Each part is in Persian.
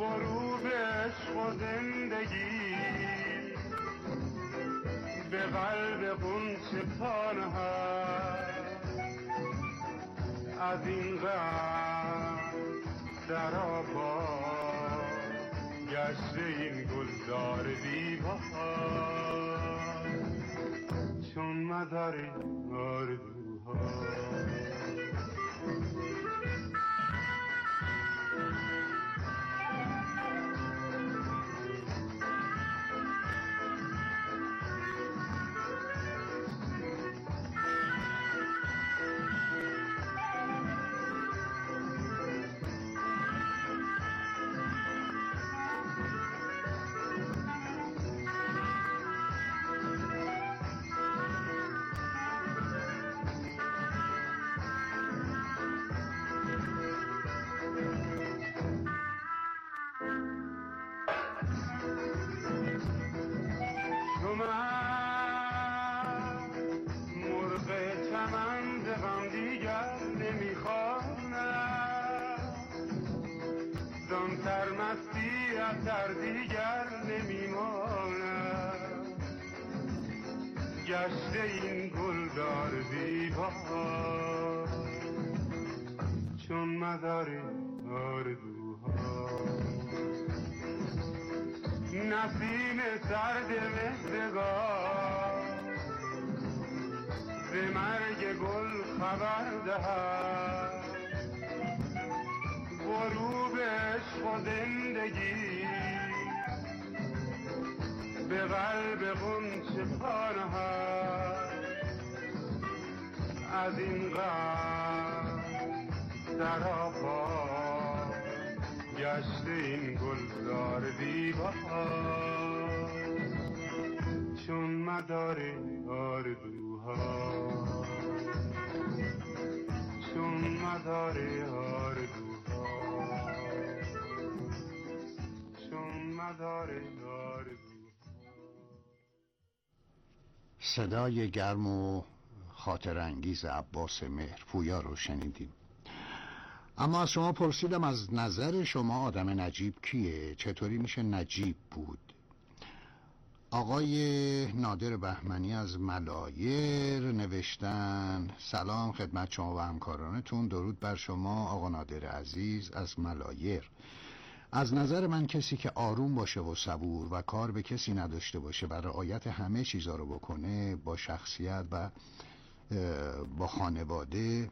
غروب عشق و زندگی به قلب غنچه پنهان از این غم در آباد گشته این گلزار دیوار چون مدار آرزوها. در دیگر نمیماند گشته این گلدار دیوار چون مدار آرزوها. نسیم سرد مهرگاه به مرگ گل خبر دهد غروب عشق و زندگی به قلب غنچه پنهان از این غم در آباد گشته این گلزار دیوار چون مدار آرزوها چون مدار آرزوها صدای گرم و خاطر انگیز عباس مهرپویا رو شنیدیم. اما از شما پرسیدم از نظر شما آدم نجیب کیه؟ چطوری میشه نجیب بود؟ آقای نادر بهمنی از ملایر نوشتن سلام خدمت شما و همکارانتون، درود بر شما آقا نادر عزیز از ملایر. از نظر من کسی که آروم باشه و صبور و کار به کسی نداشته باشه و رعایت همه چیزا رو بکنه، با شخصیت و با خانواده،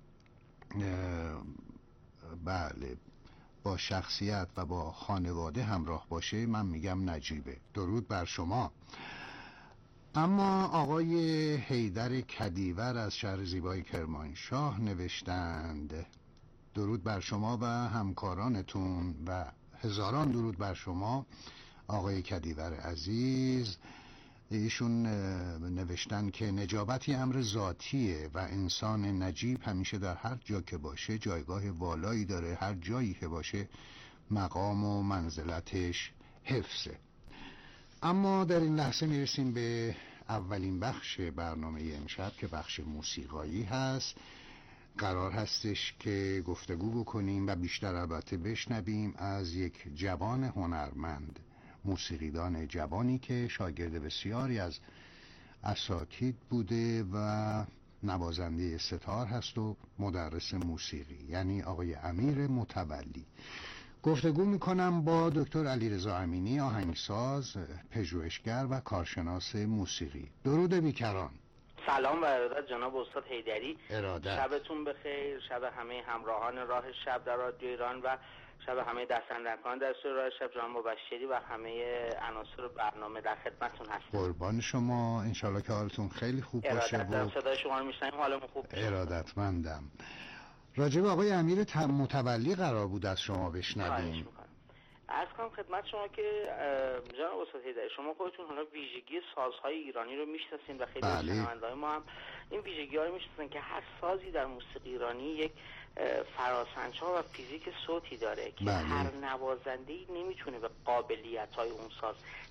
بله با شخصیت و با خانواده همراه باشه، من میگم نجیبه. درود بر شما. اما آقای حیدر کدیور از شهر زیبای کرمانشاه نوشتند درود بر شما و همکارانتون و هزاران درود بر شما آقای کدیور عزیز. ایشون نوشتن که نجابتی امر ذاتیه و انسان نجیب همیشه در هر جا که باشه جایگاه والایی داره، هر جایی که باشه مقام و منزلتش حفظه. اما در این لحظه میرسیم به اولین بخش برنامه امشب که بخش موسیقایی هست. قرار هستش که گفتگو بکنیم و بیشتر البته بشنویم از یک جوان هنرمند، موسیقیدان جوانی که شاگرد بسیاری از اساتید بوده و نوازنده ستار هست و مدرس موسیقی، یعنی آقای امیر متولی. گفتگو میکنم با دکتر علیرضا امینی، آهنگساز، پژوهشگر و کارشناس موسیقی. درود بیکران. سلام و ارادت جناب استاد حیدری. ارادت. شبتون بخیر، شب همه همراهان راه شب در رادیو ایران و شب همه دستاندرکان در سوی راه شب، جناب مبشری و همه عناصر برنامه در خدمتتون هستم. قربان شما، انشالله که حالتون خیلی خوب باشه. ارادت. صدای شما رو میشنویم، حالمون خوب. ارادتمندم. راجب آقای امیر متولی قرار بود از شما بشنویم. عرض کنم خدمت شما که جناب استاد حیدری، شما خودتون حالا ویژگی سازهای ایرانی رو میشناسین و خیلی از شنونده‌های ما هم این ویژگی‌ها رو میشناسن که هر سازی در موسیقی ایرانی یک فراسنج‌ها و فیزیک صوتی داره که هر نوازنده‌ای نمیتونه به قابلیت‌های اون ساز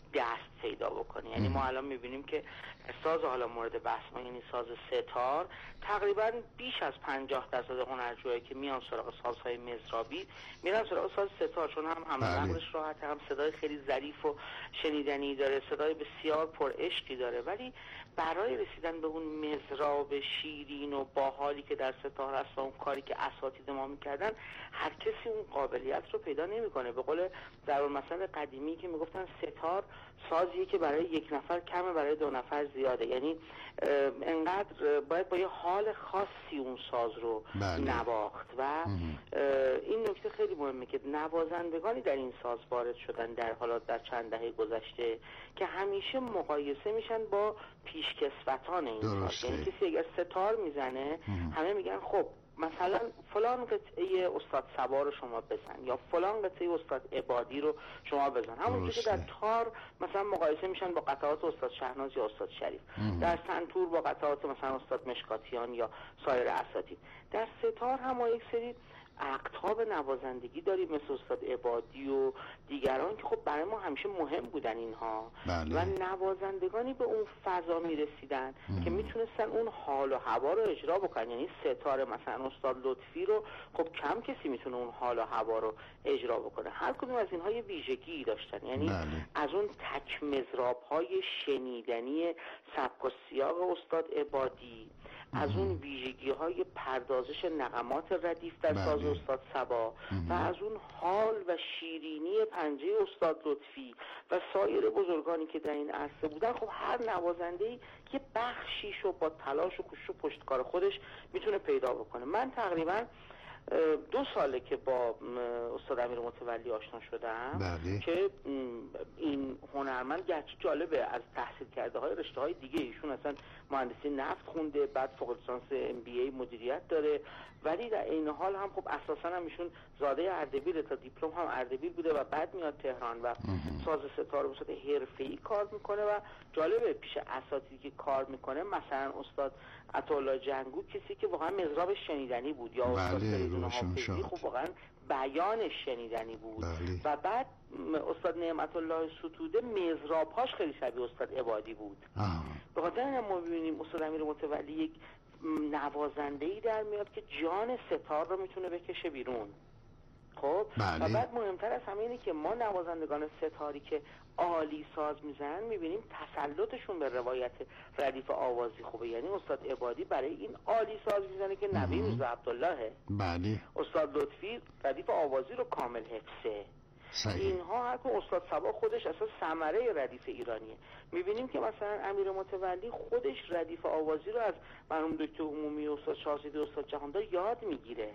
دست پیدا بکنه. یعنی ما الان میبینیم که ساز حالا مورد بحث ما یعنی ساز ستار تقریبا بیش از 50% هنرجوهایی که میان سراغ سازهای مزرابی میرن سراغ ساز ستار، چون هم نقلش راحته، هم صدای خیلی ظریف و شنیدنی داره، صدای بسیار پر عشقی داره. ولی برای رسیدن به اون مزراب شیرین و باحالی که در ستار هست و اون کاری که اساتید ما میکردن، هر کسی اون قابلیت رو پیدا نمیکنه. به قول ضرب‌المثل قدیمی که میگفتن ستار سازیه که برای یک نفر کمه، برای دو نفر زیاده. یعنی انقدر باید با یه حال خاصی اون ساز رو نواخت و این نکته خیلی مهمه که نوازندگانی در این ساز وارد شدن در حالات در چند دهه گذشته که همیشه مقایسه میشن با پیشکسوتان این ساز. یعنی کسی اگر ستار میزنه همه میگن خب مثلا فلان قطعه استاد صبا رو شما بزن یا فلان قطعه استاد عبادی رو شما بزن، همونجوری که در تار مثلا مقایسه میشن با قطعات استاد شهناز یا استاد شریف، در سنتور با قطعات مثلا استاد مشکاتیان یا سایر اساتید. در ستار هم ما یک سری اقطاب نوازندگی داریم مثل استاد عبادی و دیگران که خب برای ما همیشه مهم بودن اینها و نوازندگانی به اون فضا میرسیدن که میتونستن اون حال و هوا رو اجرا بکنن. یعنی ستاره مثلا استاد لطفی رو خب کم کسی میتونه اون حال و هوا رو اجرا بکنه. هر کدوم از اینها یه ویژگی داشتن، یعنی از اون تک مضراب های شنیدنی سبک و سیاق استاد عبادی، از اون ویژگی های پردازش نغمات ردیف در ساز استاد صبا و از اون حال و شیرینی پنجه استاد لطفی و سایر بزرگانی که در این عرصه بودن، خب هر نوازنده‌ای یه بخشیشو با تلاش و کوشش و پشتکار خودش میتونه پیدا بکنه. من تقریبا 2 ساله که با استاد امیر متولی آشنا شدم که این هنرمند گرچه جالبه از تحصیل کرده های رشته های دیگه، ایشون اصلا مهندسی نفت خونده، بعد فوق لیسانس MBA مدیریت داره، ولی در این حال هم خب اساسا هم ایشون زاده اردبیل، تا دیپلم هم اردبیل بوده و بعد میاد تهران و ساز ستار به صورت حرفه‌ای کار میکنه و جالبه پیش اساتیدی که کار میکنه مثلا استاد عطاالله جنگو کسی که واقعا مضرابش شنیدنی بود یا استاد فریدون حافظی خب واقعا بیانش شنیدنی بود و بعد استاد نعمت الله ستوده مضرابهاش خیلی شبیه استاد عبادی بود. به خاطر اینم ما ببینیم استاد امیر متولی یک نوازنده‌ای در میاد که جان ستار رو میتونه بکشه بیرون. خب و بعد مهمتر از همه اینه که ما نوازندگان ستاری که عالی ساز میزنن میبینیم تسلطشون به روایت ردیف آوازی خوبه. یعنی استاد عبادی برای این عالی ساز میزنه که نوی میرزا عبداللهه. استاد لطفی ردیف آوازی رو کامل حفظه. اینها هر که استاد صبا خودش اصلا ثمره ردیف ایرانیه. میبینیم که مثلا امیر متولی خودش ردیف آوازی رو از مرحوم دکتر عمومی استاد شاهزاده استاد جهاندار یاد میگیره.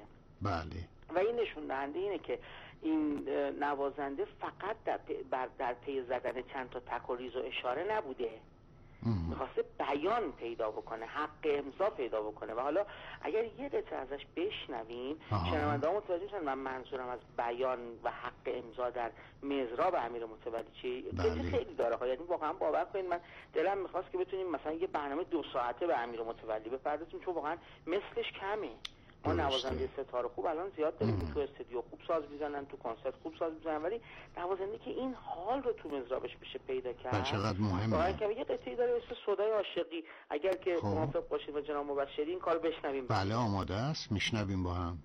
و این نشون دهنده اینه که این نوازنده فقط در پی زدن چند تا تک و ریز و اشاره نبوده، میخواسته بیان پیدا بکنه، حق امضا پیدا بکنه. و حالا اگر یه قطعه ازش بشنویم شنونده ها متوجه میشن من منظورم از بیان و حق امضا در مضراب امیر متولی چی خیلی داره. یعنی واقعا باور کنید من دلم میخواست که بتونیم مثلا یه برنامه 2 ساعته به امیر متولی بپردازیم، چون واقعا مثلش کمه. ما نوازنده ستاره خوب الان زیاد داریم که تو استودیو خوب ساز میزنن، تو کنسرت خوب ساز میزنن، ولی نوازنده که این حال رو تو مضرابش بشه پیدا کرد چقدر مهمه. واقعا که یه قطعه‌ای داره اسم صدای عاشقی، اگر که موافق باشید و جناب مبشری این کار بشنویم. بله آماده است، میشنویم با هم.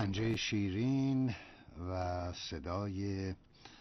پنجه شیرین و صدای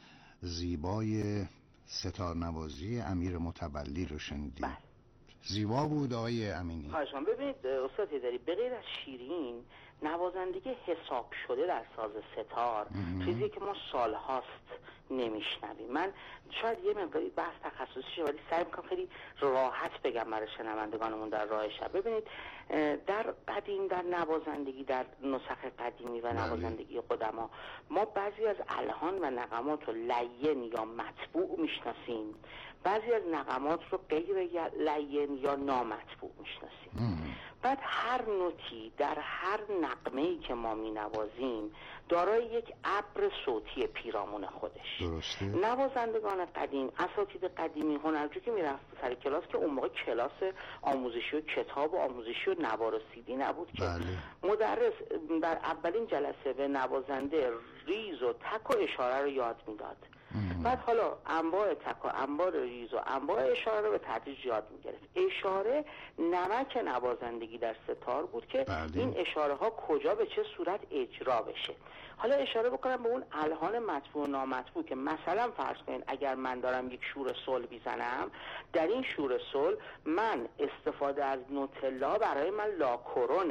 زیبای ستارنوازی امیر متولی رو شنیدیم. زیبا بود آقای امینی. خواهشان. ببینید استاد هیدری، به غیر از شیرین، نوازندگی حساب شده در ساز ستار چیزی که ما سالهاست نمیشنویم. من شاید یه مقداری بحث تخصصی شه، ولی سعی میکنم خیلی راحت بگم برای شنوندگانمون در راه شب. ببینید در قدیم، در نوازندگی، در نسخ قدیمی و نوازندگی قدما، ما بعضی از الحان و نغمات رو لین یا مطبوع میشناسیم، بعضی از نغمات رو غیر لین یا نامطبوع میشناسیم. بعد هر نوتی در هر نغمه‌ای که ما می‌نوازیم دارای یک ابر صوتی پیرامون خودش. درسته. نوازندگان قدیم، اساتید قدیمی، هنرجو که میرفت سر کلاس، که اون موقع کلاس آموزشی و کتاب و آموزشی و نوار و سیدی نبود که مدرس در اولین جلسه به نوازنده ریز و تک و اشاره رو یاد میداد. بعد حالا انواع تک و انواع ریز و انواع اشاره رو به تدریج یاد میگرفت. اشاره نمک نوازندگی در ستار بود که این اشاره ها کجا به چه صورت اجرا بشه. حالا اشاره بکنم به اون الحان مطبوع و نامطبوع که مثلا فرض کنید اگر من دارم یک شور سل میزنم، در این شور سل من استفاده از نوتلا برای من لاکورونه.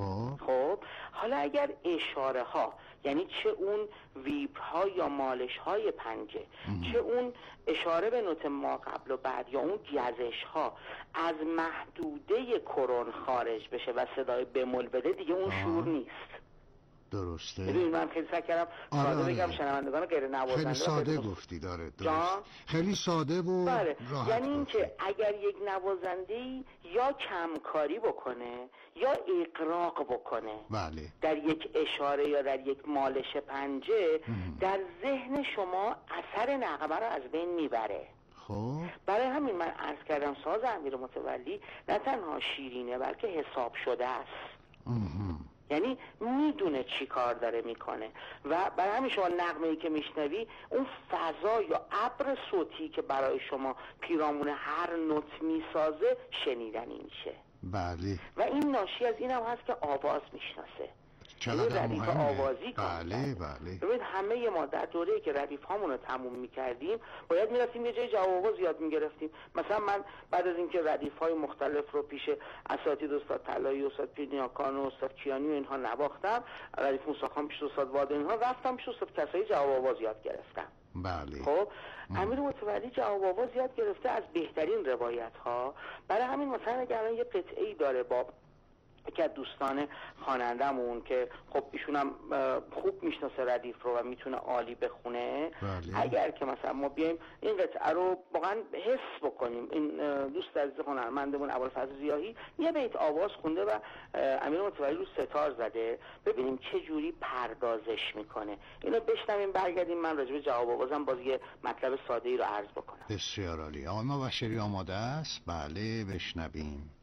خب حالا اگر اشاره ها، یعنی چه اون ویبرها یا مالش های پنجه، چه اون اشاره به نوت ما قبل و بعد یا اون گزش ها از محدوده کرون خارج بشه و صدای بمول بده، دیگه اون شور نیست. درسته. ببین من خیلی سعی کردم ساده بگم شنوندگان غیر نوازنده. خیلی ساده گفتی. داره درست. خیلی ساده و راحت. یعنی اینکه اگر یک نوازنده‌ای یا کمکاری بکنه یا اقراق بکنه در یک اشاره یا در یک مالش پنجه، در ذهن شما اثر نغمه رو از بین میبره. برای همین من عرض کردم ساز امیر متولی نه تنها شیرینه بلکه حساب شده است. یعنی میدونه چی کار داره میکنه و برای همین شما نغمه‌ای که میشنوی، اون فضا یا ابر صوتی که برای شما پیرامون هر نوت میسازه شنیدنی میشه. بله. و این ناشی از این هم هست که آواز میشناسه. چقدر مهمه. آوازی بله. ببینید همه ما در دوره‌ای که ردیف هامون رو تموم میکردیم باید میرفتیم یه جای جواب آواز یاد میگرفتیم. مثلا من بعد از اینکه ردیف های مختلف رو پیش اساتید استاد طلایی، استاد پیرنیاکان و استاد کیانی و اینها نواختم، ردیف موسیقی پیش استاد واد اینها رفتم پیش استاد کسایی جواب آواز یاد گرفتم. بله. خب امیر متولی جواب آواز یاد گرفته از بهترین روایت ها. برای همین مثلا اگر الان یه قطعه‌ای داره با که دوستان خوانندمون که خب ایشون هم خوب میشناسه ردیف رو و میتونه عالی بخونه، اگر که مثلا ما بیایم این قطعه رو واقعا حس بکنیم، این دوست عزیز هنرمندمون ابوالفضل ضیاحی یه بیت آواز خونده و امیر متولی رو ستار زده، ببینیم چه جوری پردازش میکنه. اینو بشنویم برگردیم من راجع به جواب آوازم باز یه مطلب ساده‌ای رو عرض بکنم. بسیار عالی. آقای مبشری آماده است؟ بله بشنویم.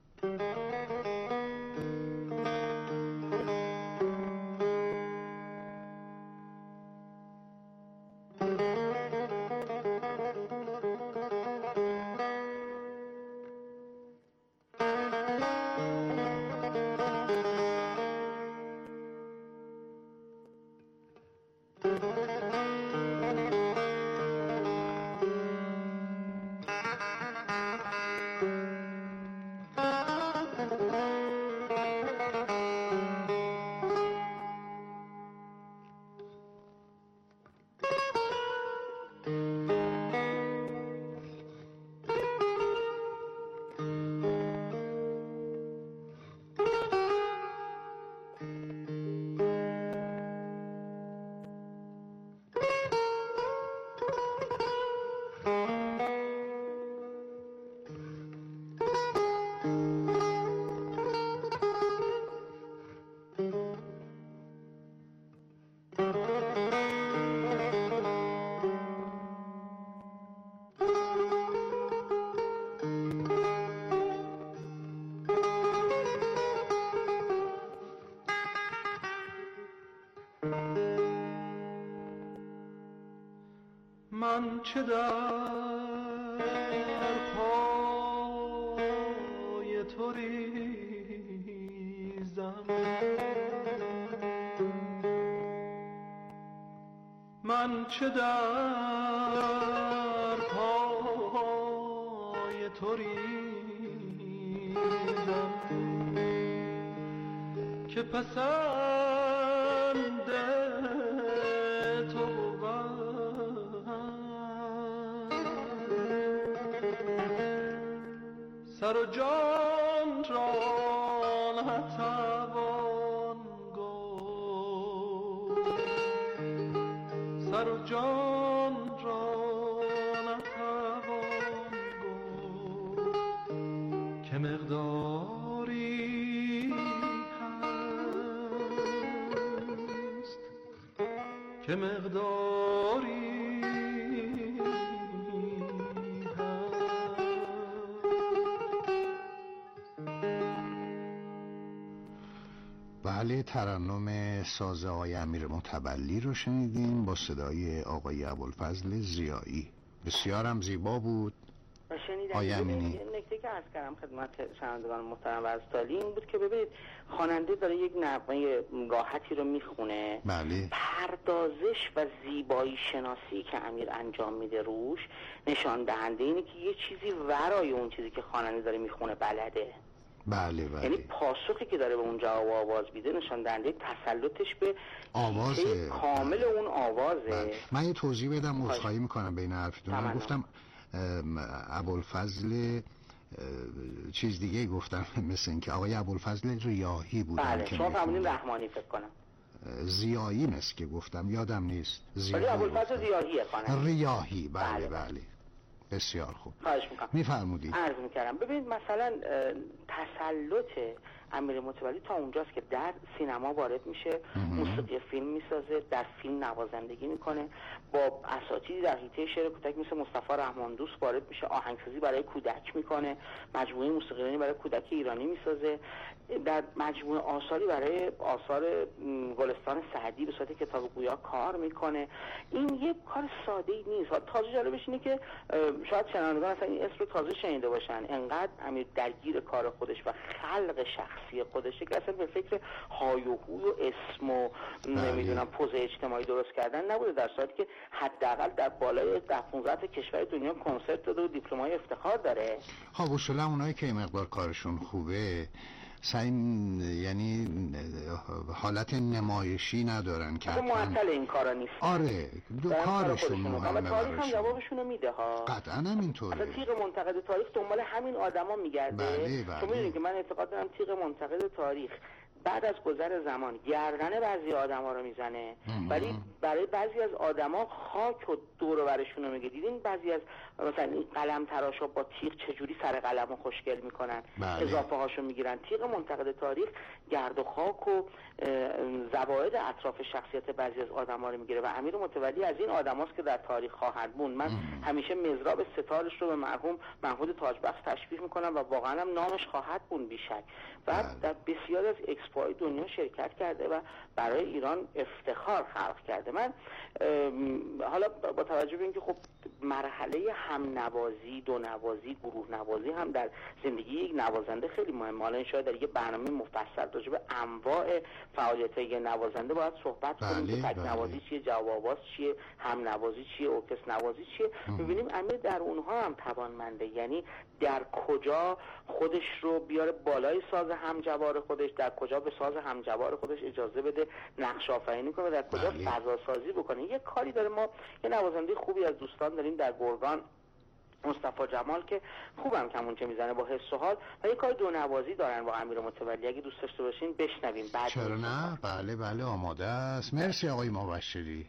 من چه در پای تو ریزم، من چه در پای تو ریزم که پسند تو بود، سر و جان را نتوان گفت، سر و جان را نتوان گفت که مقداری هست، که مقداری بله، ترنم ساز آقای امیر متولی رو شنیدیم با صدای آقای ابوالفضل ضیایی. بسیارم زیبا بود. آقای امینی، یه نکته که عرض کردم خدمت شنوندگان محترم و عزیزتالی این بود که ببینید خواننده داره یک نغمه گاهتی رو میخونه، بله. پردازش و زیبایی شناسی که امیر انجام میده روش نشان دهنده اینه که یه چیزی ورای اون چیزی که خواننده داره میخونه بلده. بله بله. یعنی پاسخی که داره به اون جواب آواز میده نشان دهنده تسلطش به آواز کامل اون آوازه. بله. من یه توضیح بدم، عذرخواهی میکنم بین حرفتون. من گفتم ابوالفضل چیز دیگه گفتم، مثل این که آقای ابوالفضل ریاحی بودن. بله، شما فهمیدین رحمانی فکر کنم. ضیایی است که گفتم، یادم نیست. ولی ابوالفضل ریاحیه خانم. ریاحی، بله بله. بسیار خوب. خواهش میکنم. میفرمودید. عرض میکردم ببینید مثلا تسلط امیر متولی تا اونجاست که در سینما وارد میشه، موسیقی فیلم میسازه، در فیلم نوازندگی میکنه، با اساتیدی در حیطه شعر کودک مثل مصطفی رحمان دوست وارد میشه، آهنگسازی برای کودک میکنه، مجموعه موسیقی برای کودک ایرانی میسازه، در مجموعه آثاری برای آثار گلستان سعدی به صورت کتاب گویا کار میکنه. این یه کار ساده ای نیست. تازه جالبش اینه که شاید شنوندگان اصلا این اسم رو تازه شنیده باشن، انقدر امیر درگیر کار خودش و خلق شخصی خودشه که اصلا به فکر های و هوی و اسم و نمیدونم پوز اجتماعی درست کردن نبوده، در صورتی که حداقل در بالای 10-15 کشور دنیا کنسرت داده و دیپلمای افتخار داره. ها اصولا اونایی که مقدار کارشون خوبه یعنی حالت نمایشی ندارن که معطل این کارا نیست. آره، دو کارشون مهمه. تاریخ هم جوابشونو میده ها. قطعا هم اینطوره. اصلا تیغ منتقد تاریخ دنبال همین آدما میگرده. بله بله. شما میدونید که من اعتقاد دارم تیغ منتقد تاریخ بعد از گذر زمان گردن بعضی آدما رو میزنه، ولی برای بعضی از آدما خاک و دور و برشون رو میگه. دیدین بعضی از مثلا این قلم تراشا با تیغ چجوری سر قلمو خوشگل میکنن، اضافه هاشو میگیرن. تیغ منتقد تاریخ گرد و خاک و زوائد اطراف شخصیت بعضی از آدما رو میگیره و امیر متولی از این آدماست که در تاریخ خواهد موند. من همیشه مزراب ستارش رو به مرحوم محمود تاجبخش تشبیه میکنم و واقعا هم نامش خواهد موند بیشک. و در بسیاری از اکسپوهای دنیا شرکت کرده و برای ایران افتخار خلق کرده. من حالا با توجه به اینکه خب مرحله هم نوازی، دو نوازی، گروه نوازی هم در زندگی یک نوازنده خیلی مهمه. حالا شاید در یه برنامه مفصل راجع به انواع فعالیت‌های نوازنده باید صحبت کنیم که تک نوازی چیه، جواب آواز چیه، هم نوازی چیه، ارکستر نوازی چیه. می‌بینیم امیر در اونها هم توانمنده، یعنی در کجا خودش رو بیاره بالای ساز همجوار خودش، در کجا به ساز همجوار خودش اجازه بده نقش آفرینی کنه، در کجا فضا سازی بکنه. یه کاری داره. ما یه نوازنده خوبی از دوستان داریم در گرگان، مصطفی جمال، که خوبم کمونچه میزنه با حس و حال، و یه کار دو نوازی دارن با امیر متولی. اگه دوست داشته باشین بشنویم. چرا نه؟ بله بله، آماده است. مرسی آقای مبشری.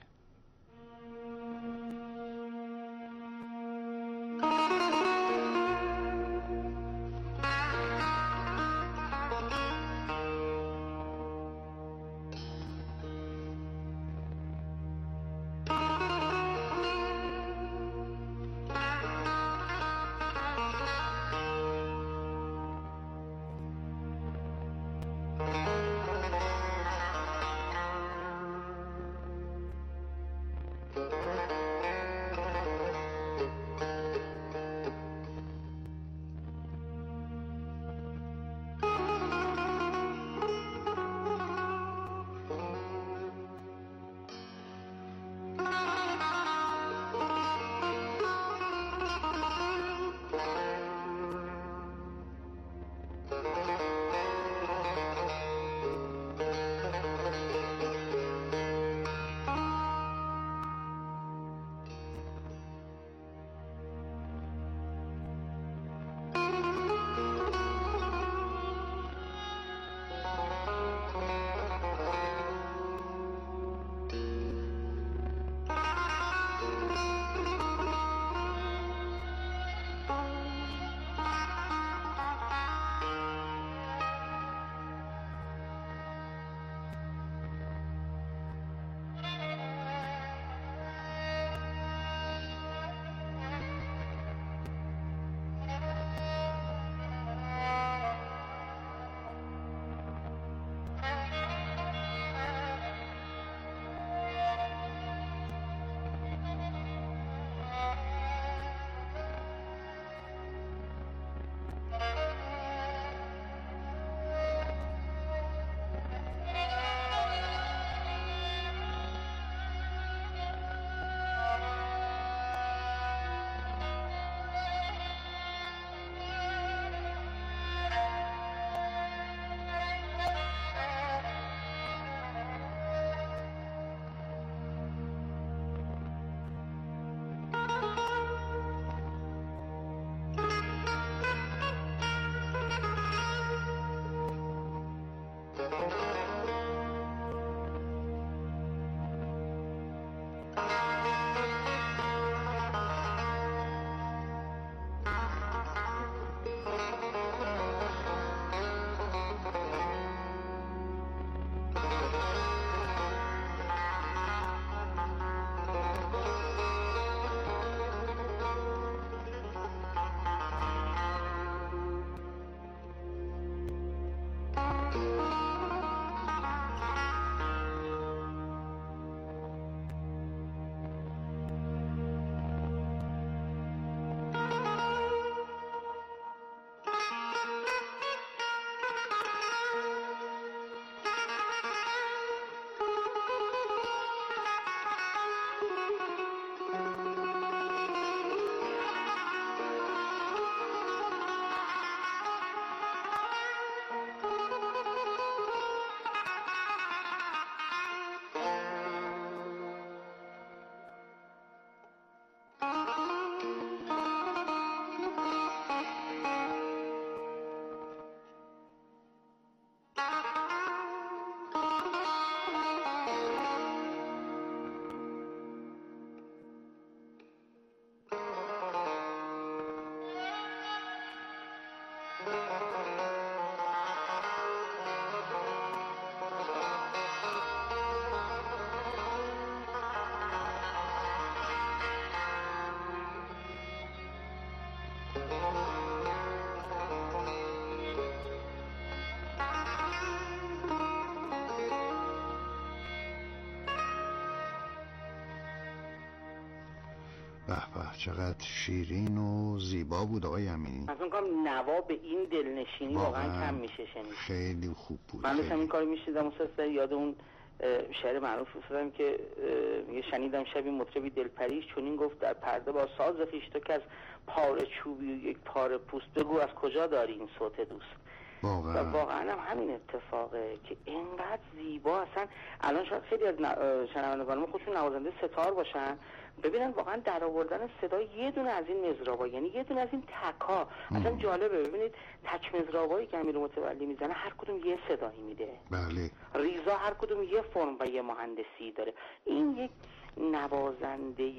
به به، چقدر شیرین و زیبا بود آقای امینی. من فکر می‌کنم نوا به این دلنشینی واقعا کم میشه شنید. خیلی خوب بود. من داشتم این کارو میشنیدم استاد، یاد اون شعر معروف افتادم که میگه شنیدم شبی مطربی دلپریش چنین گفت در پرده با ساز خویش، تو که از پاره چوبی و یک پاره پوست، بگو از کجا داری این صوت دوست. و واقعا هم همین اتفاقه که اینقدر زیبا. اصلا الان شاید خیلی از شنوندگان ما خودشون نوازنده ستار باشن، ببینن واقعا در آوردن صدای یه دونه از این مزرابا، یعنی یه دونه از این تکا، اصلا جالبه. ببینید تک مزرابایی که امیر متولی میزنه هر کدوم یه صدایی میده. بله. ریزا هر کدوم یه فرم و یه مهندسی داره. این یک نوازنده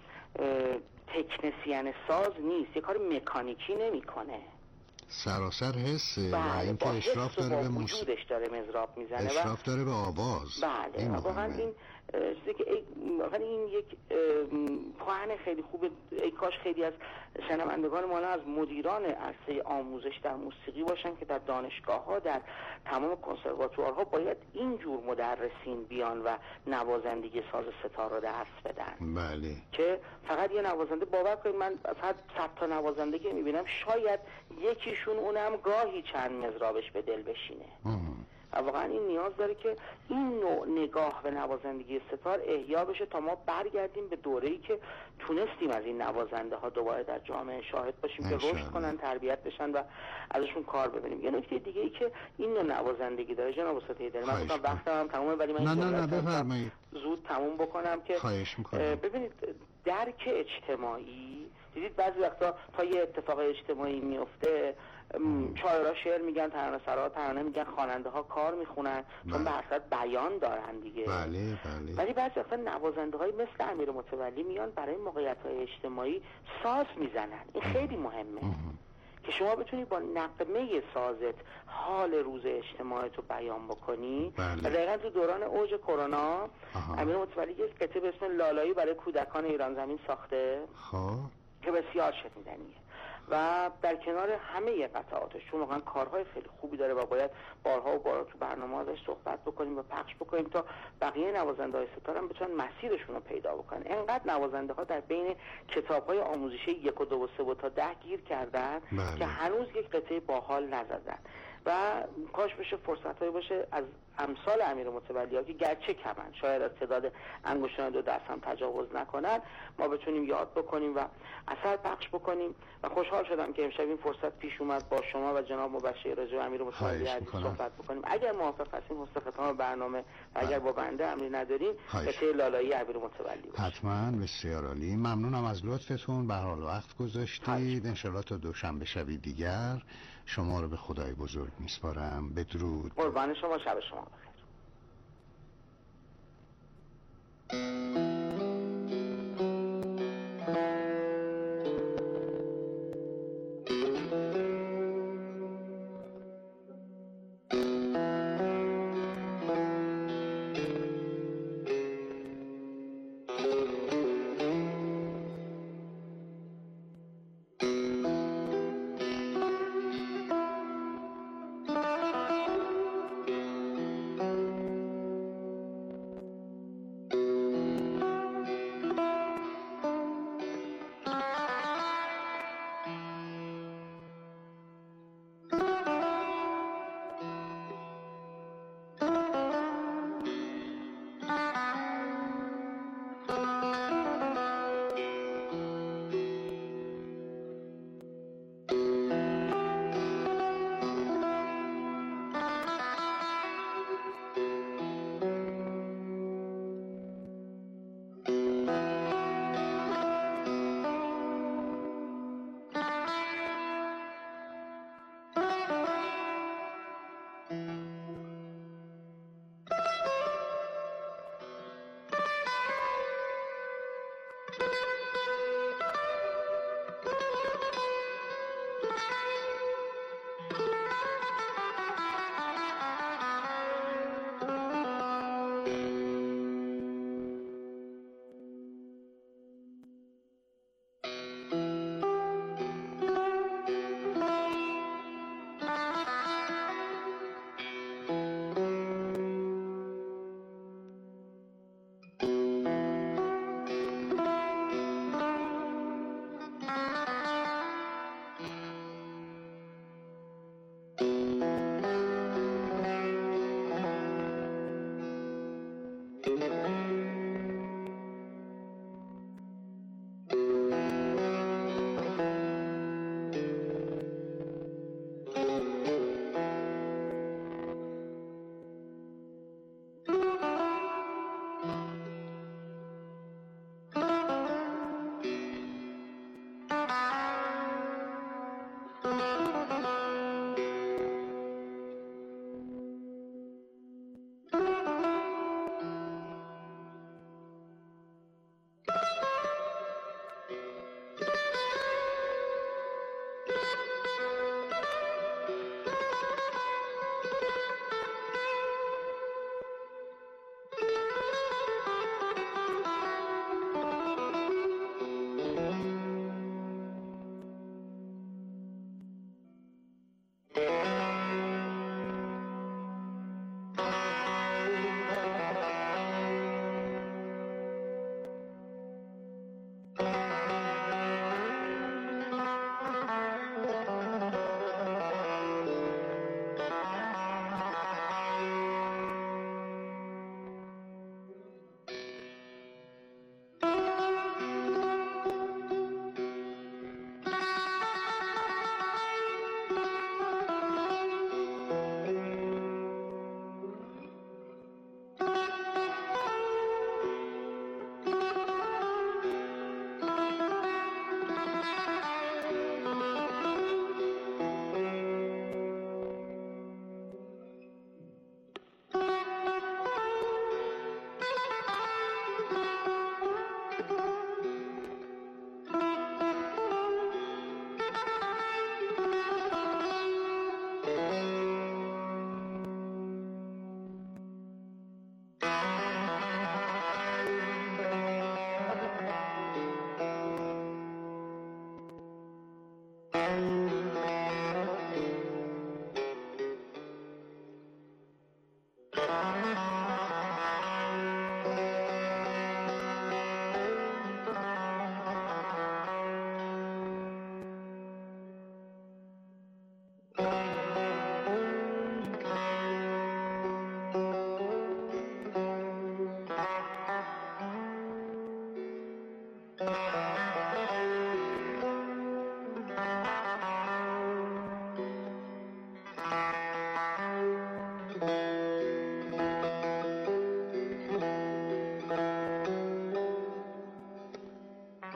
تکنسین ساز نیست، یه کار مکانیکی نمیکنه، سراسر حسه. و این که اشراف داره به وجودش داره مزراب میزنه، اشراف داره به آواز. بله. واقعا این چیزی که این یک پوهن خیلی خوبه. ای کاش خیلی از شنوندگان ما از مدیران عرصه آموزش در موسیقی باشن که در دانشگاه ها، در تمام کنسرواتوارها باید اینجور مدرسین بیان و نوازندگی ساز ستار رو درس بدن. بله. که فقط یه نوازنده، باور کنید من فقط 100 تا نوازنده که میبینم شاید یکیشون اونم گاهی چند مزرابش به دل بشینه. و واقعا این نیاز داره که این نوع نگاه به نوازندگی ستار احیا بشه تا ما برگردیم به دوره‌ای که تونستیم از این نوازنده ها دوباره در جامعه شاهد باشیم که رشد کنن، تربیت بشن و ازشون کار ببینیم. یه نکته دیگه ای که این نوع نوازندگی داره جناب استاد هیدری، من فکر کنم وقتم هم تمومه ولی من نه بفرمایید زود تموم بکنم که خواهش می‌کنم. ببینید درک اجتماعی، دیدید بعضی وقتا تا یه اتفاق اجتماعی میفته شاعرها شعر میگن، ترانه سرا ترانه میگن، خواننده ها کار میخونن، چون به حسرت بیان دارن دیگه. بله. ولی بعضی وقتا نوازنده های مثل امیر متولی میان برای موقعیت های اجتماعی ساز میزنن. این خیلی مهمه که شما بتونی با نغمه سازت حال روز اجتماعت رو بیان بکنی. و دقیقا تو دوران اوج کرونا امیر متولی یک قطعه به اسم لالایی برای کودکان ایران زمین ساخته که بسیار شنیدنیه و در کنار همه قطعاتش، چون واقعا کارهای خیلی خوبی داره و باید بارها و بارها تو برنامه ازش صحبت بکنیم و پخش بکنیم تا بقیه نوازنده های ستار هم بتونن مسیرشون رو پیدا بکنن. اینقدر نوازنده ها در بین کتاب های آموزشی 1 و 2 و 3 و تا 10 گیر کردن که هنوز یک قطعه باحال نزدن و کاش بشه فرصتایی باشه از امثال امیر متولی ها که گرچه کمن، شاید از تعداد انگشتان 2 دست هم تجاوز نکنن، ما بتونیم یاد بکنیم و اثر پخش بکنیم. و خوشحال شدم که امشب این فرصت پیش اومد با شما و جناب مبشر راجع به امیر متولی صحبت بکنیم. اگر موافق هستین حسن ختام برنامه و اگر با بنده امری ندارین قطعه لالایی امیر متولی باشه. حتما. بسیار عالی، ممنونم از لطفتون. به حال وقت گذاشتید. ان شاءالله تا دوشنبه شبی دیگر شما رو به خدای بزرگ میسپارم. بدرود. قربان شما، شب شما بخیر.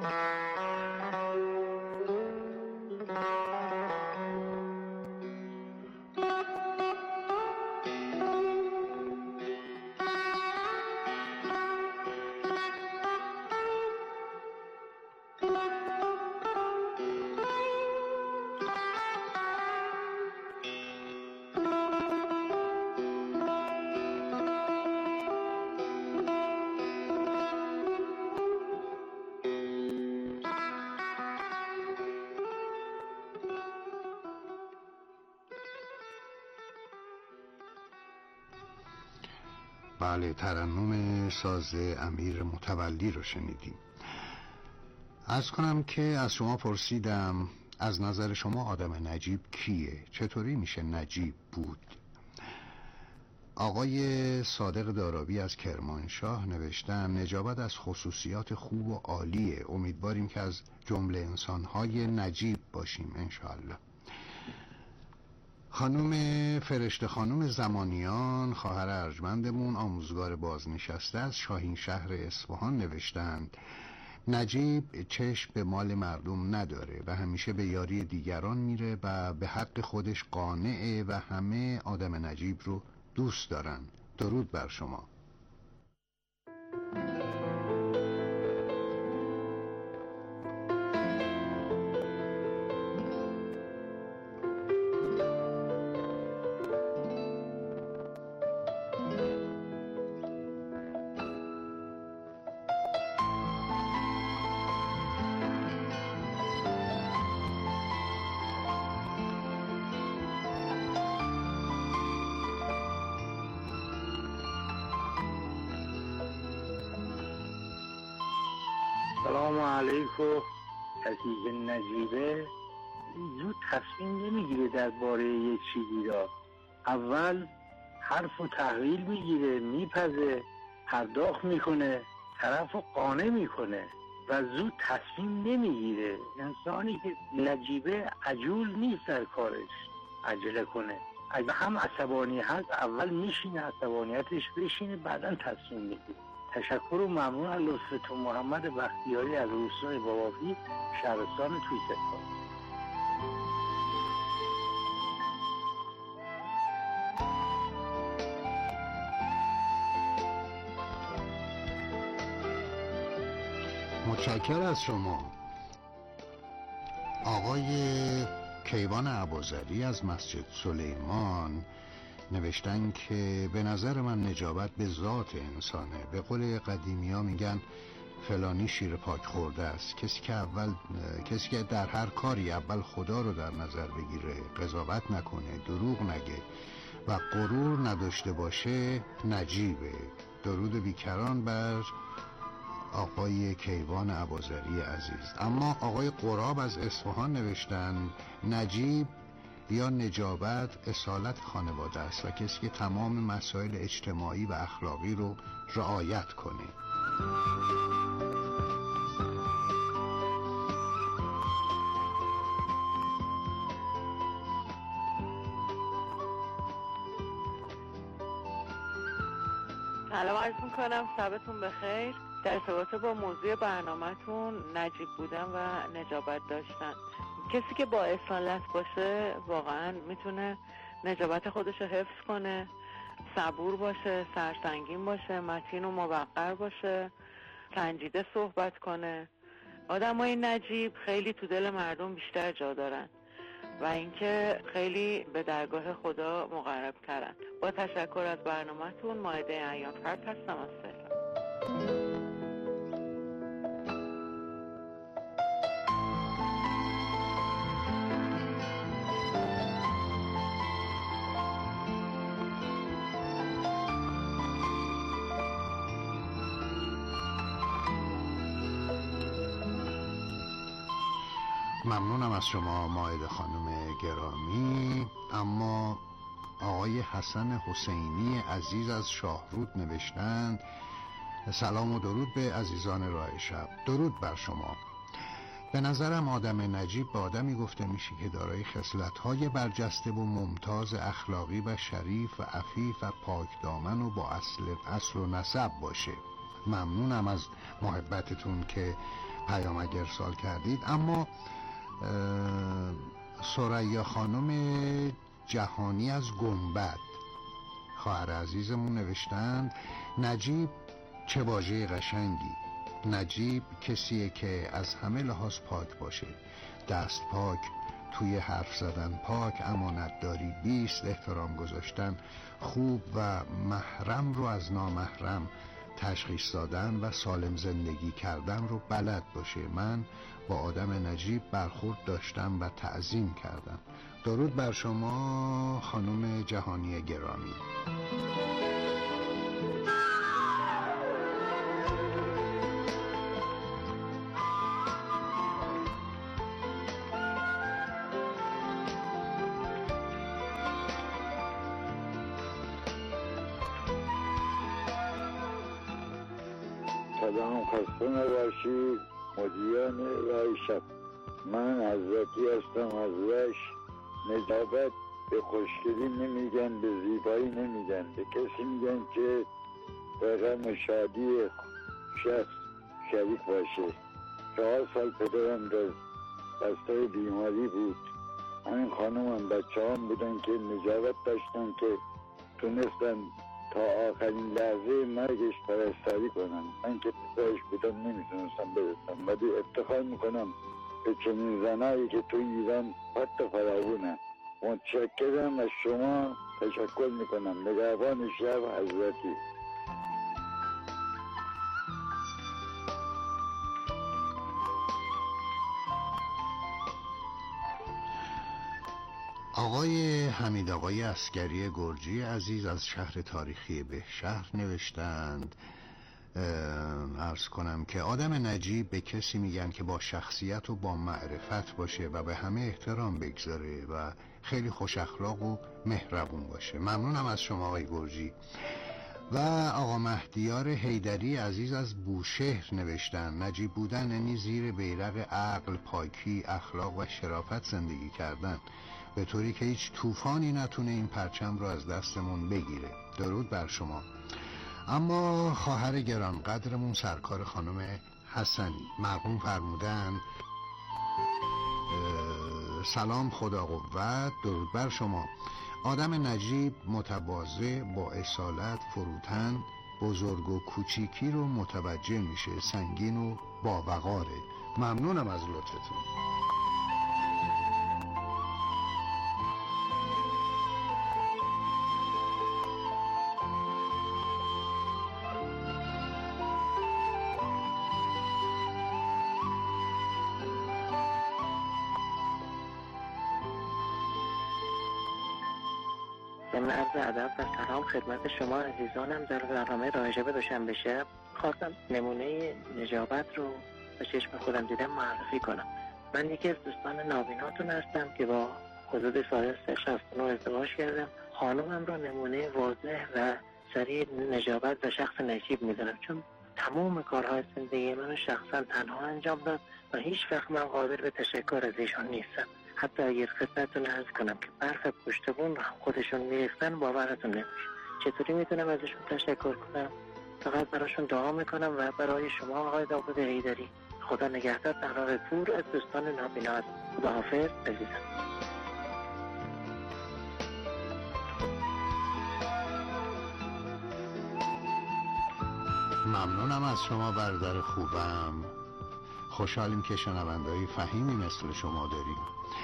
بله، ترنم ساز امیر متولی رو شنیدیم. عرض کنم که از شما پرسیدم از نظر شما آدم نجیب کیه؟ چطوری میشه نجیب بود؟ آقای صادق دارابی از کرمانشاه نوشتن نجابت از خصوصیات خوب و عالیه، امیدواریم که از جمله انسانهای نجیب باشیم انشاءالله. خانم فرشته خانم زمانیان خواهر ارجمندمون آموزگار بازنشسته از شاهین شهر اصفهان نوشتند نجیب چشم به مال مردم نداره و همیشه به یاری دیگران میره و به حق خودش قانعه و همه آدم نجیب رو دوست دارن. درود بر شما. سلام علیکم. کسی که نجیبه زود تصمیم نمیگیره درباره یه چیزی را. اول حرف و تحویل میگیره، میپزه، پرداخت میکنه، طرف رو قانع میکنه و زود تصمیم نمیگیره. انسانی که نجیبه عجول نیست در کارش عجله کنه. اگه هم عصبانی هست اول میشینه عصبانیتش بشینه بعداً تصمیم میگیره. تشکر و ممنون از لطفتون. محمد بختیاری از روستای بابافی شهرستان تویستان. متشکر از شما. آقای کیوان ابوذری از مسجد سلیمان نوشتن که به نظر من نجابت به ذات انسانه. به قول قدیمی ها میگن فلانی شیر پاک خورده است. کسی که در هر کاری اول خدا رو در نظر بگیره، قضاوت نکنه، دروغ نگه و غرور نداشته باشه نجیبه. درود بیکران بر آقای کیوان ابوذری عزیز. اما آقای قراب از اصفهان نوشتن نجیب یا نجابت اصالت خانواده است و کسی که تمام مسائل اجتماعی و اخلاقی رو رعایت کنه. سلام عرض میکنم، شبتون بخیر. در ارتباط با موضوع برنامه‌تون نجیب بودن و نجابت داشتن، کسی که با اصالت باشه واقعا میتونه نجابت خودش رو حفظ کنه، صبور باشه، سرسنگین باشه، متین و موقر باشه، سنجیده صحبت کنه. آدمای نجیب خیلی تو دل مردم بیشتر جا دارن و اینکه خیلی به درگاه خدا مقرب ترن. با تشکر از برنامه‌تون. مائده ایان فرد هستم از تهران. ممنونم از شما مائده خانم گرامی. اما آقای حسن حسینی عزیز از شاهرود نوشتند سلام و درود به عزیزان راه شب. درود بر شما. به نظرم آدم نجیب به آدمی گفته میشه که دارای خصلت‌های برجسته و ممتاز اخلاقی و شریف و عفیف و پاک دامن و با اصل و نسب باشه. ممنونم از محبتتون که پیامک ارسال کردید. اما ثریا خانم جهانی از گنبد، خواهر عزیزمون، نوشتند نجیب چه واژه قشنگی. نجیب کسیه که از همه لحاظ پاک باشه، دست پاک، توی حرف زدن پاک، امانتداری بیست، احترام گذاشتن خوب و محرم رو از نامحرم تشخیص دادن و سالم زندگی کردن رو بلد باشه. من با آدم نجیب برخورد داشتم و تعظیم کردم. درود بر شما خانم جهانی گرامی. سلام، خسته نباشید مدیران رای شب. من حضرتی هستم از وش. نجابت به خوشگلی نمیگن، به زیبایی نمیگن، به کسی میگن که به غم شادی شخص شریک باشه. 4 سال پدرم در بستر بیماری بود. همین خانومم بچه هم بودن که نجابت داشتن که تونستن تا آخرین لحظه مرگش پرستاری کنم. من که پسرش بودم نمیتونستم برسم، ولی افتخار میکنم به چنین زنایی که تو ایران حتی فراوونه. متشکرم از شما، تشکر میکنم. نگهبان شب حضرتی. آقای حمید آقای عسکری گرجی عزیز از شهر تاریخی بهشهر نوشتند عرض کنم که آدم نجیب به کسی میگن که با شخصیت و با معرفت باشه و به همه احترام بگذاره و خیلی خوش اخلاق و مهربون باشه. ممنونم از شما آقای گرجی. و آقا مهدیار حیدری عزیز از بوشهر نوشتن نجیب بودن یعنی زیر بیرق عقل، پاکی، اخلاق و شرافت زندگی کردن، به طوری که هیچ طوفانی نتونه این پرچم رو از دستمون بگیره. درود بر شما. اما خواهر گرانقدرمون سرکار خانم حسنی مرحوم فرمودن سلام، خدا قوت، درود بر شما. آدم نجیب متواضع، با اصالت، فروتن، بزرگ و کوچیکی رو متوجه میشه، سنگین و با وقاره. ممنونم از لطفتون. ضمن عرض ادب و سلام خدمت شما عزیزانم در برنامه راجب دوشنبه شب خواستم نمونه نجابت رو به چشم خودم دیدم معرفی کنم. من یکی از دوستان نابیناتون هستم که با حدود سال 69 ازدواج کردم. خانومم رو نمونه واضح و سریع نجابت و شخص نجیب میدونم، چون تمام کارهای زندگی منو شخصا تنها انجام داد و هیچ وقت من قابل به تشکر از ایشان نیستم. حتی اگر خدمتتون عرض کنم که برف پشت بون رو هم خودشون میریختن باورتون نمیشه. چطوری میتونم ازشون تشکر کنم؟ فقط براشون دعا میکنم و برای شما آقای داوود حیدری خدا نگهدار در راه پور از دوستان نابینا. خداحافظ عزیزم. ممنونم از شما برادر خوبم. خوشحالیم که شنونده‌ای فهیمی مثل شما داریم.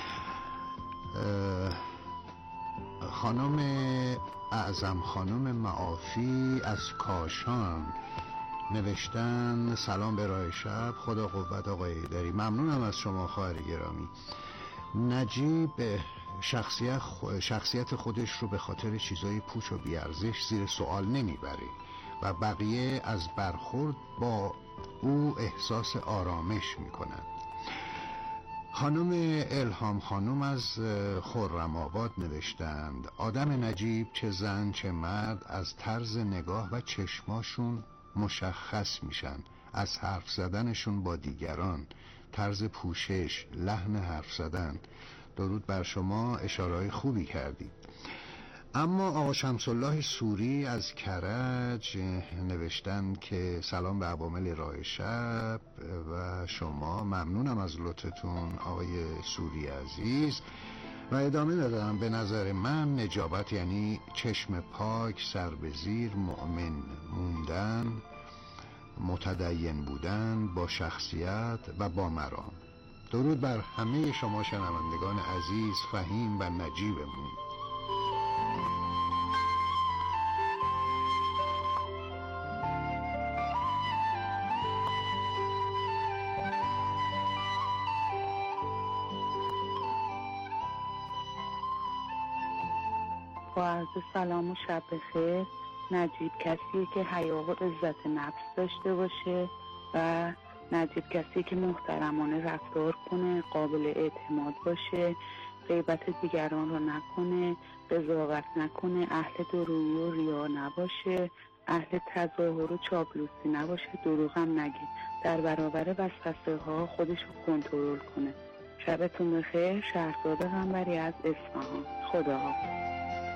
خانم اعظم خانم معافی از کاشان نوشتن سلام به راه شب، خدا قوت آقای حیدری. ممنونم از شما خواهر گرامی. نجیب شخصیت خودش رو به خاطر چیزای پوچ و بیارزش زیر سوال نمیبره و بقیه از برخورد با او احساس آرامش میکنن. خانم الهام خانم از خرم آباد نوشتند آدم نجیب چه زن چه مرد از طرز نگاه و چشماشون مشخص میشن، از حرف زدنشون با دیگران، طرز پوشش، لحن حرف زدن. درود بر شما، اشاره‌های خوبی کردید. اما آقا شمس‌الله سوری از کرج نوشتن که سلام به عوامل راه شب و شما، ممنونم از لطفتون آقای سوری عزیز. و ادامه دادم به نظر من نجابت یعنی چشم پاک، سر به زیر، مؤمن موندن، متدین بودن، با شخصیت و با مرام. درود بر همه شما شنوندگان عزیز، فهیم و نجیبمون. با عرض سلام و شب بخیر. نجیب کسیه که حیا و عزت نفس داشته باشه و نجیب کسیه که محترمانه رفتار کنه، قابل اعتماد باشه، غیبت دیگران رو نکنه، قضاوت نکنه، اهل درویی و ریا نباشه، اهل تظاهر و چاپلوسی نباشه، دروغ هم نگه، در برابر وسوسه ها خودش رو کنترل کنه. شبتون بخیر. شهرزاد قنبری از اصفهان. خداحافظ.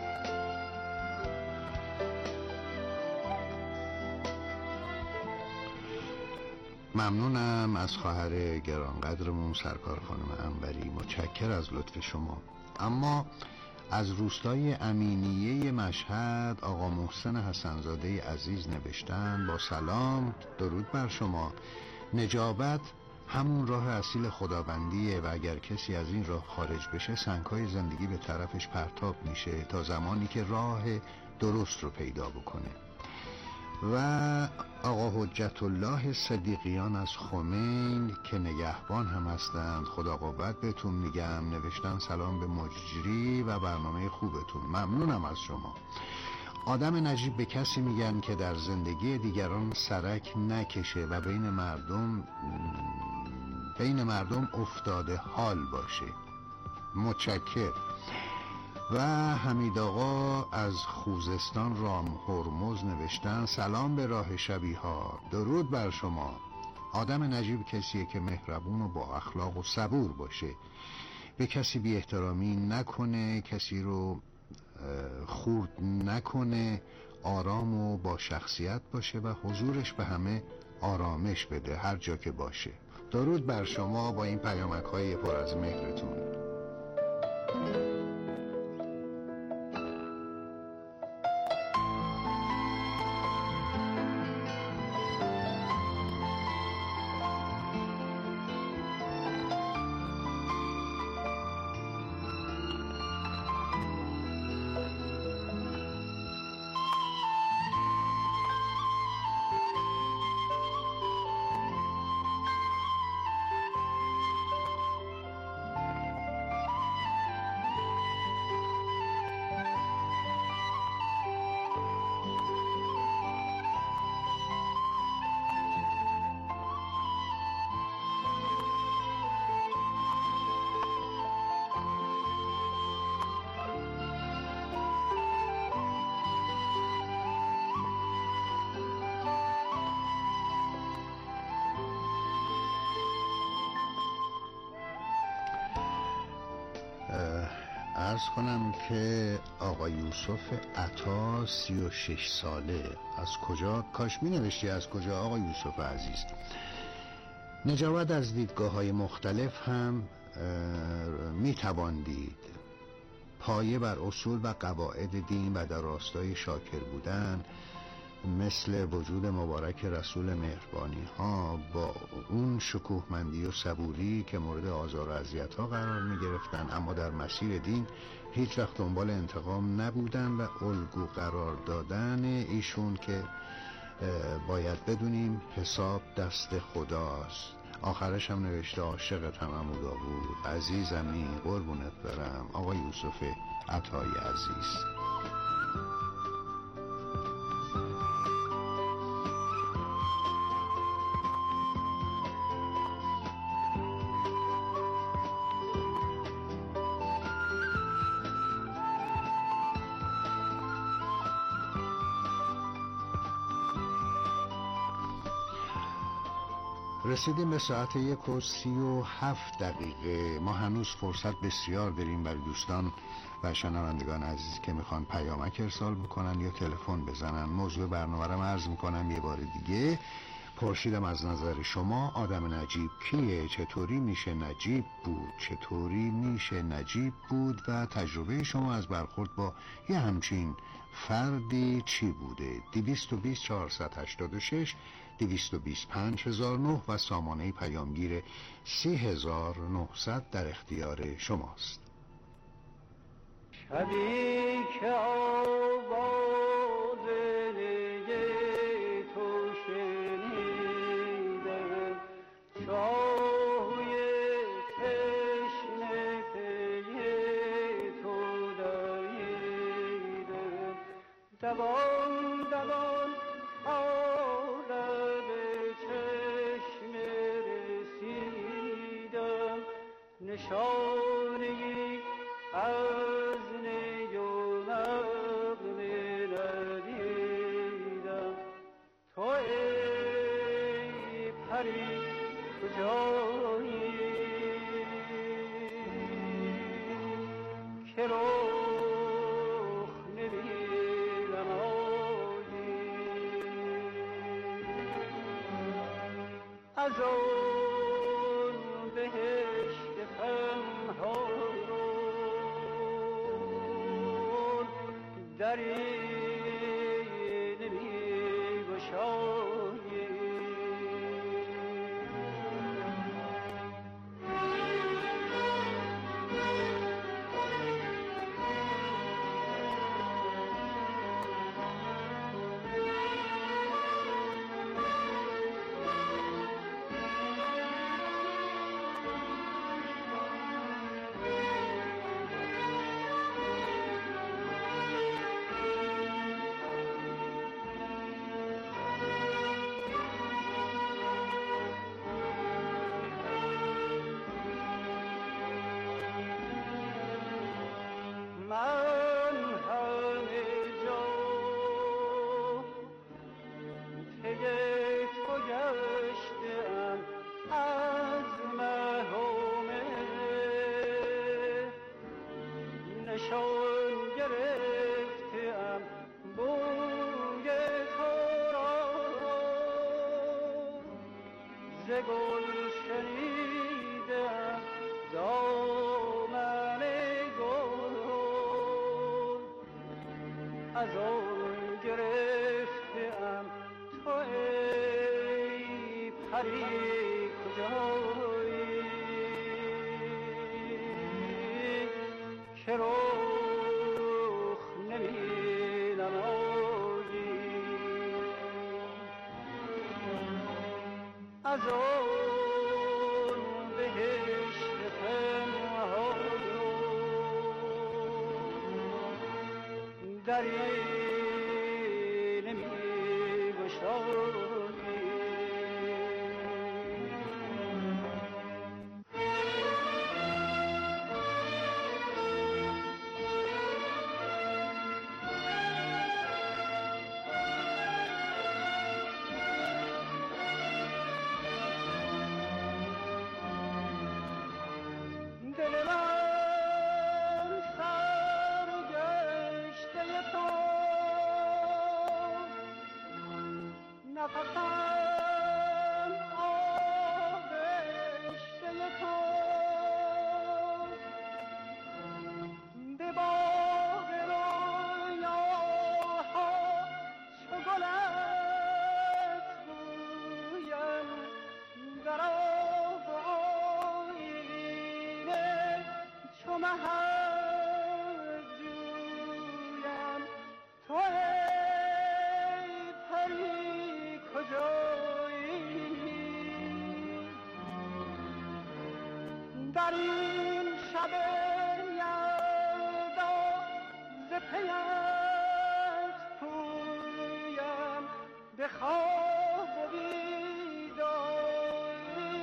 ممنونم از خواهر گرانقدرمون سرکار خانم انوری، متشکر از لطف شما. اما از روستای امینیه مشهد آقا محسن حسنزاده عزیز نوشتن با سلام، درود بر شما. نجابت همون راه اصیل خداوندیه و اگر کسی از این راه خارج بشه سنگ‌های زندگی به طرفش پرتاب میشه تا زمانی که راه درست رو پیدا بکنه. و آقا حجت الله صدیقیان از خمین که نگهبان هم هستند، خدا قوت بهتون میگم، نوشتن سلام به مجری و برنامه خوبتون. ممنونم از شما. آدم نجیب به کسی میگن که در زندگی دیگران سرک نکشه و بین مردم افتاده حال باشه. متشکر. و حمید آقا از خوزستان رام هرمز نوشتن سلام به راه شبیها، درود بر شما. آدم نجیب کسیه که مهربون و با اخلاق و صبور باشه، به کسی بی احترامی نکنه، کسی رو خورد نکنه، آرام و با شخصیت باشه و حضورش به همه آرامش بده هر جا که باشه. درود بر شما با این پیامک‌های پر از مهرتون. عرض کنم که آقا یوسف عطا 36 ساله. از کجا؟ کاش می نوشتی از کجا آقا یوسف عزیز. نجابت از دیدگاه‌های مختلف هم می توان دید. پایه بر اصول و قواعد دین و در راستای شاکر بودن، مثل وجود مبارک رسول مهربانی ها با اون شکوهمندی و صبوری که مورد آزار و اذیت ها قرار می گرفتن، اما در مسیر دین هیچ وقت دنبال انتقام نبودن و الگو قرار دادن ایشون که باید بدونیم حساب دست خداست. آخرش هم نوشته عاشقتم عمو داوود عزیزمی، قربونت برم آقا یوسف عطای عزیز. رسیدیم به ساعت 1:37. ما هنوز فرصت بسیار داریم برای دوستان و شنوندگان عزیز که میخوان پیامک ارسال بکنن یا تلفن بزنن. موضوع برنامه رو عرض میکنم یه بار دیگه. پرسیدم از نظر شما آدم نجیب کیه؟ چطوری میشه نجیب بود؟ چطوری میشه نجیب بود؟ و تجربه شما از برخورد با یه همچین فردی چی بوده؟ 220 486 225009 و سامانه پیامگیر 3900 در اختیار شماست. شبی که آواز تو شنیدم، چاهوی تشنه پی تو دویدم، دوان دوان آلب چشم رسیدم، نشانگی از نی و نغمه ندیدم. تو ای پری کجایی که رخ نمی‌نمایی؟ از آن بهشت پنهان دری نمی‌گشایی. گل شنیدم دامن گل، از آن گرفتم. تو ای پری کجایی که رخ نمی‌نمایی؟ از آن بهشت پنهان دری نمی‌گشایی. نفسم آغشته تو، به باغ رویاها چو گلت بویم، در آب و آیینه چو مهت جویم. تو ای پری کجایی در این شب یلدا ز پیت پویم، به خواب و بیداری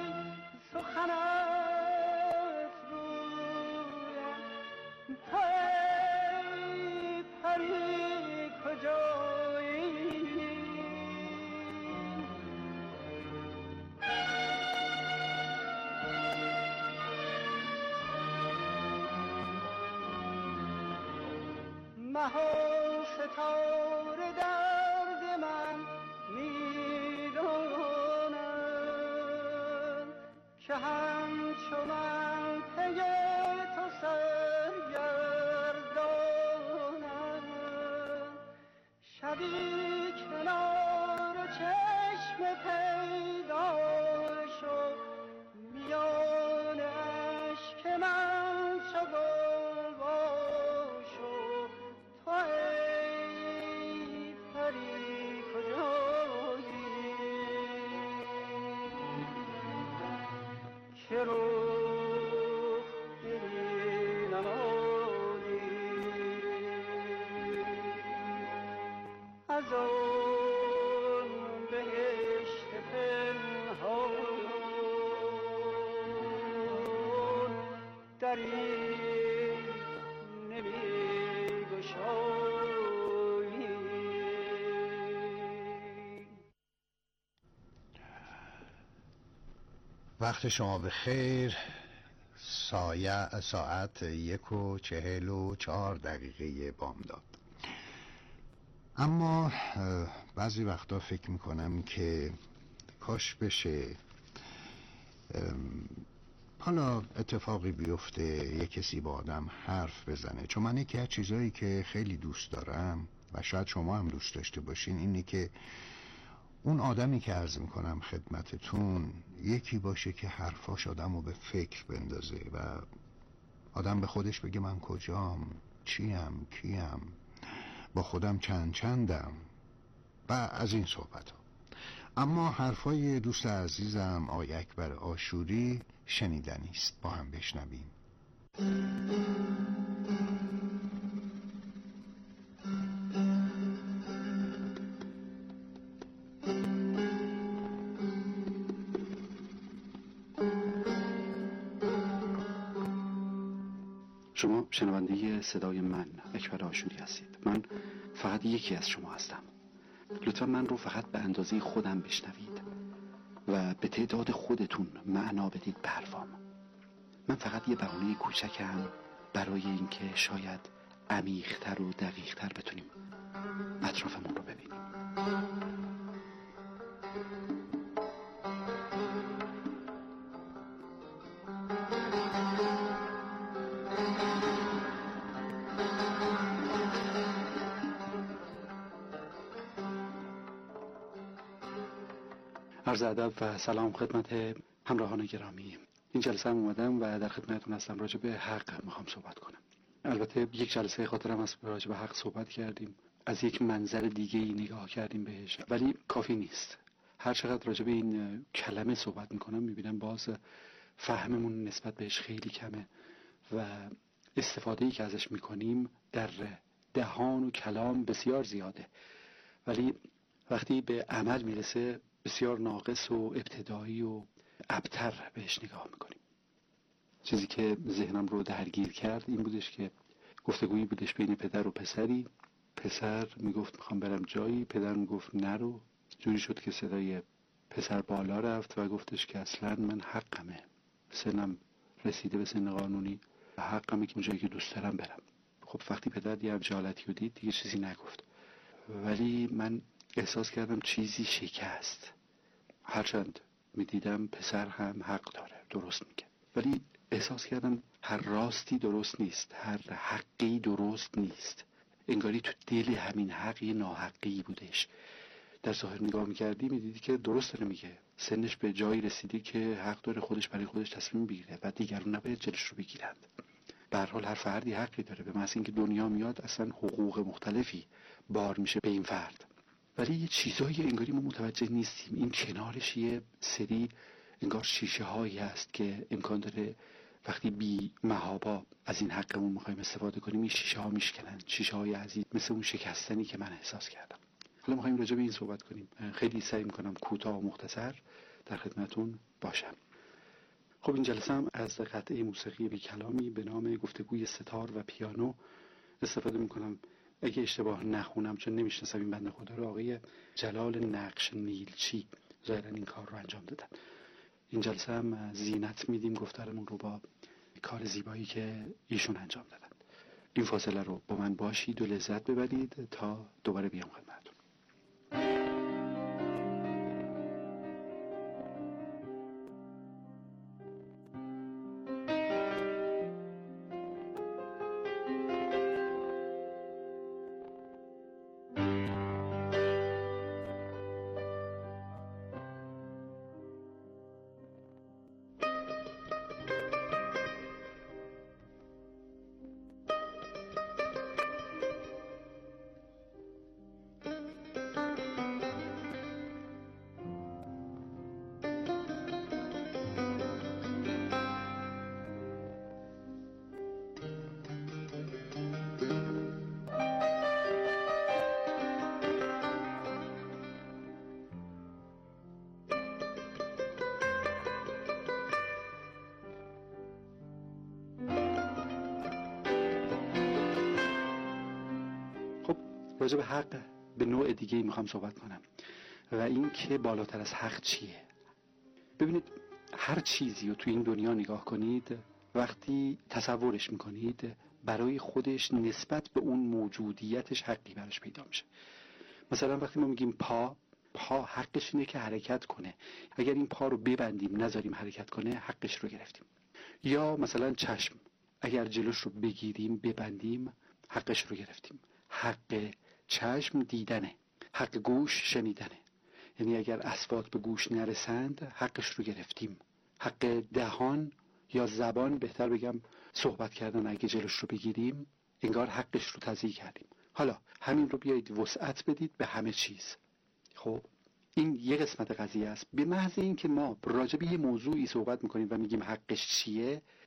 سخنت گویم. تو ای پری کجایی مه و ستاره درد من میدانند که همچو من پی تو سرگردانند. شبی کنار چشم پیدا شو میان اشک من چو گل باشو. تو ای پری کجایی که رخ دلی نمایی از آن بهشت پنهان دری نمی‌گشایی. وقت شما به خیر. ساعت 1:44 بامداد. اما بعضی وقتا فکر میکنم که کاش بشه حالا اتفاقی بیفته یه کسی با آدم حرف بزنه، چون من یکی از چیزایی که خیلی دوست دارم و شاید شما هم دوست داشته باشین اینه که اون آدمی که عرض میکنم خدمتتون یکی باشه که حرفاش آدم رو به فکر بندازه و آدم به خودش بگه من کجام، چیم، کیم، با خودم چندم و از این صحبت ها. اما حرفای دوست عزیزم آقای اکبر عاشوری شنیدنی است، با هم بشنویم. شما شنونده صدای من اکبر عاشوری هستید. من فقط یکی از شما هستم. لطفا من رو فقط به اندازه خودم بشنوید و به تعداد خودتون معنا بدید به حرفام. من فقط یه بهانه کوچکم برای اینکه شاید عمیق‌تر و دقیق‌تر بتونیم اطرافمون رو ببینیم. عرض ادب و سلام خدمت همراهان گرامی. این جلسه هم اومدم و در خدمتتون هستم. راجع به حق میخوام صحبت کنم. البته یک جلسه خاطرم است راجع به حق صحبت کردیم، از یک منظر دیگه ای نگاه کردیم بهش، ولی کافی نیست. هر چقدر راجع به این کلمه صحبت میکنم میبینم باز فهممون نسبت بهش خیلی کمه و استفاده‌ای که ازش میکنیم در دهان و کلام بسیار زیاده، ولی وقتی به عمل میرسه بسیار ناقص و ابتدایی و ابتر بهش نگاه میکنیم. چیزی که ذهنم رو درگیر کرد این بودش که گفتگویی بودش بین پدر و پسری. پسر میگفت میخوام برم جایی، پدر میگفت نرو. جوری شد که صدای پسر بالا رفت و گفتش که اصلا من حقمه، سنم رسیده به سن قانونی و حقمه که اونجایی که دوست دارم برم. خب وقتی پدر یه همچین حالتی رو دید دیگه چیزی نگفت، ولی من احساس کردم چیزی شکست. هرچند میدیدم پسر هم حق داره، درست میگه، ولی احساس کردم هر راستی درست نیست، هر حقی درست نیست. انگاری تو دل همین حقی ناحقی بودش. در ظاهر نگاه میکردی میدیدی که درست داره میگه، سنش به جایی رسیدی که حق داره خودش برای خودش تصمیم بگیره و دیگران نباید جلش رو بگیرند. به هر حال هر فردی حقی داره، به محض اینکه دنیا میاد اصلا حقوق مختلفی بار میشه به این فرد، ولی یه چیزایی انگاری ما متوجه نیستیم. این کنارش یه سری انگار شیشه هایی هست که امکان داره وقتی بی محابا از این حقمون میخوایم استفاده کنیم این شیشه ها میشکنن، شیشه های عزیز، مثل اون شکستنی که من احساس کردم. حالا میخوایم راجع به این صحبت کنیم. خیلی سعی میکنم کوتاه و مختصر در خدمتون باشم. خب این جلسه هم از قطعه موسیقی بی کلامی به نام گفتگوی ستار و پیانو استفاده میکنم. اگه اشتباه نخونم چون نمیشناسم این بنده خدا رو، آقای جلال نقش نیلچی ظاهرا این کار رو انجام دادن. این جلسه هم زینت میدیم گفتارمون رو با کار زیبایی که ایشون انجام دادن. این فاصله رو با من باشید و لذت ببرید تا دوباره بیام خدمتتون. راجع به حق به نوع دیگه میخوام صحبت کنم و این که بالاتر از حق چیه. ببینید هر چیزی رو تو این دنیا نگاه کنید، وقتی تصورش میکنید برای خودش نسبت به اون موجودیتش حقی براش پیدا میشه. مثلا وقتی ما میگیم پا حقش اینه که حرکت کنه، اگر این پا رو ببندیم نذاریم حرکت کنه حقش رو گرفتیم. یا مثلا چشم، اگر جلوش رو بگیریم ببندیم حقش رو گرفتیم. حق چشم دیدنه، حق گوش شنیدنه، یعنی اگر اصوات به گوش نرسند حقش رو گرفتیم. حق دهان یا زبان، بهتر بگم صحبت کردن، اگه جلوش رو بگیریم انگار حقش رو تضییع کردیم. حالا همین رو بیایید وسعت بدید به همه چیز. خب این یه قسمت قضیه است. به محض این که ما راجع به یه موضوعی صحبت میکنیم و میگیم حقش چیه،